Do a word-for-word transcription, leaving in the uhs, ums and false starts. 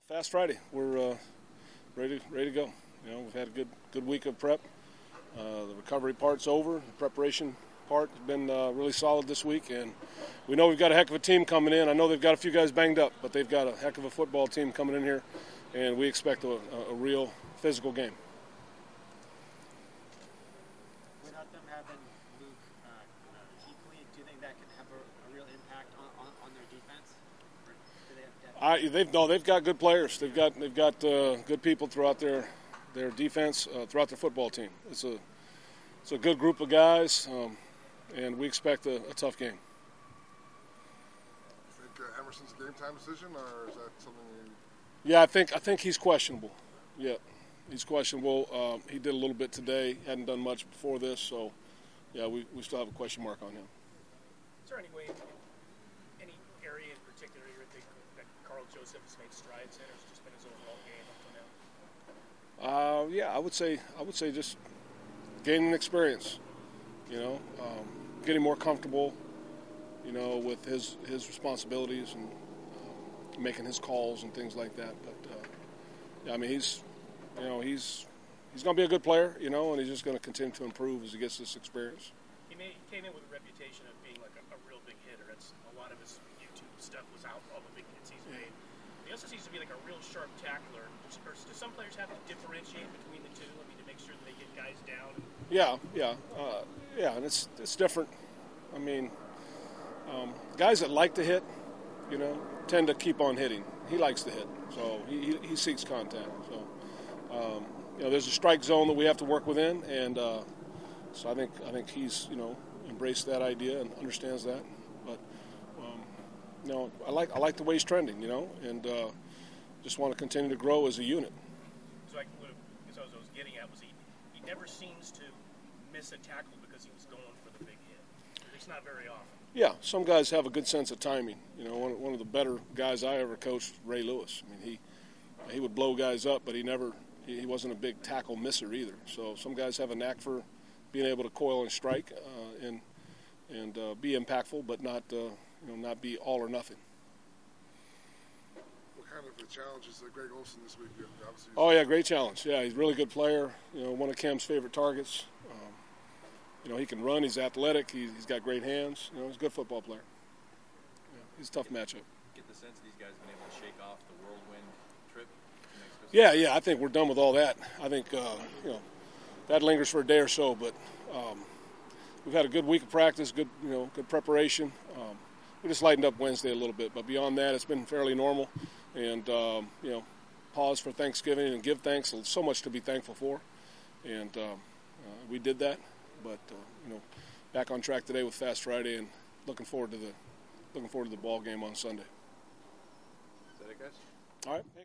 Fast Friday. We're uh, ready, ready to go. You know, we've had a good, good week of prep. Uh, the recovery part's over. The preparation part has been uh, really solid this week, and we know we've got a heck of a team coming in. I know they've got a few guys banged up, but they've got a heck of a football team coming in here, and we expect a, a, a real physical game. Without them having Luke uh, uh, Kuechly, do you think that can have a, a real impact on, on, on their defense? Or do they have depth? I, they've no, they've got good players. They've got they've got uh, good people throughout their their defense, uh, throughout their football team. It's a it's a good group of guys, um, and we expect a, a tough game. You think uh, Emerson's a game time decision, or is that something you? Yeah, I think I think he's questionable. Yeah, he's questionable. Um, he did a little bit today. Hadn't done much before this, so yeah, we, we still have a question mark on him. Is there any way, in any area in particular, you think that Karl Joseph has made strides in, or has it just been his overall game up to now? Uh, yeah, I would say I would say just gaining experience. You know, um, getting more comfortable. You know, with his his responsibilities and um, making his calls and things like that. But uh, yeah, I mean, he's you know he's he's going to be a good player. You know, and he's just going to continue to improve as he gets this experience. He, may, he came in with a reputation of being like a, a real big hitter. That's a lot of his YouTube stuff was out all the big hits he's made. He also seems to be like a real sharp tackler. Or do some players have to differentiate between the two? I mean, to make sure that they get guys down. Yeah, yeah, uh, yeah, and it's it's different. I mean, um, guys that like to hit, you know, tend to keep on hitting. He likes to hit, so he he, he seeks contact. So, um, you know, there's a strike zone that we have to work within, and uh, so I think I think he's you know embraced that idea and understands that. But um, you know, I like I like the way he's trending, you know, and uh, just want to continue to grow as a unit. So I, what I was getting at was he he never seems to miss a tackle because he was going for the big hit. At least not very often. Yeah, some guys have a good sense of timing. You know, one, one of the better guys I ever coached, Ray Lewis. I mean, he he would blow guys up, but he never he, he wasn't a big tackle misser either. So some guys have a knack for being able to coil and strike uh, and and uh, be impactful, but not uh, you know not be all or nothing. What kind of a challenge is uh, Greg Olsen this week? Obviously, Oh yeah, great challenge. Yeah, he's a really good player. You know, one of Cam's favorite targets. Um, you know, he can run. He's athletic. He's, he's got great hands. You know, he's a good football player. Yeah, he's a tough matchup. Get the sense these guys have been able to shake off the whirlwind trip? Yeah, yeah, I think we're done with all that. I think, uh, you know, that lingers for a day or so, but um, we've had a good week of practice, good, you know, good preparation. Um, we just lightened up Wednesday a little bit, but beyond that, it's been fairly normal. And, um, you know, pause for Thanksgiving and give thanks. There's so much to be thankful for, and um, uh, we did that. But uh, you know, back on track today with Fast Friday, and looking forward to the looking forward to the ball game on Sunday. Is that it, guys? All right.